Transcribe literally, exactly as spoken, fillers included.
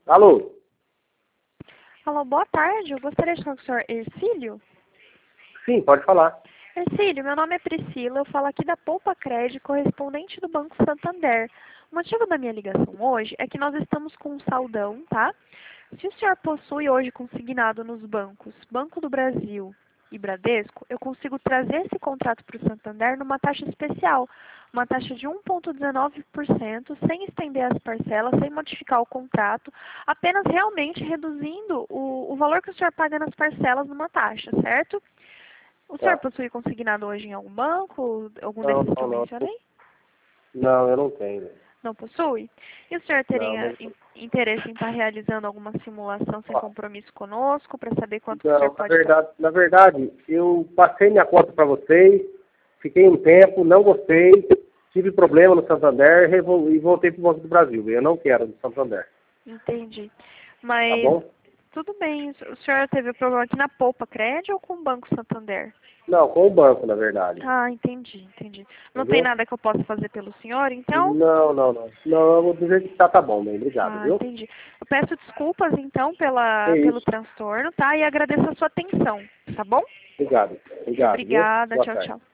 Alô? Alô, boa tarde. Eu gostaria de falar com o senhor Ercílio. Sim, pode falar. Ercílio, meu nome é Priscila. Eu falo aqui da Poupa Crédito, correspondente do Banco Santander. O motivo da minha ligação hoje é que nós estamos com um saldão, tá? Se o senhor possui hoje consignado nos bancos Banco do Brasil e Bradesco, eu consigo trazer esse contrato para o Santander numa taxa especial, uma taxa de um vírgula dezenove por cento, sem estender as parcelas, sem modificar o contrato, apenas realmente reduzindo o, o valor que o senhor paga nas parcelas numa taxa, certo? O senhor Tá. possui consignado hoje em algum banco, algum Não, desses que não, eu não. mencionei? Não, eu não tenho. Não possui? E o senhor Não, teria não. in- interesse em estar realizando alguma simulação sem compromisso conosco, para saber quanto que o senhor Não, na pode estar... verdade, na verdade, eu passei minha conta para vocês, fiquei um tempo, não gostei, tive problema no Santander revol- e voltei para o Banco do Brasil. Eu não quero no Santander. Entendi. Tá Mas, bom? tudo bem, o senhor teve problema aqui na Poupa Crédito ou com o Banco Santander? Não, com o banco, na verdade. Ah, entendi, entendi. Não tem Entendeu? nada que eu possa fazer pelo senhor, então? Não, não, não. Não, do jeito que tá, tá bom, bem. Obrigado, Ah, viu? entendi. Eu peço desculpas, então, É pela, pelo isso. transtorno, tá? E agradeço a sua atenção, tá bom? Obrigado. Obrigado, viu? Obrigada, Boa tchau, tarde. tchau.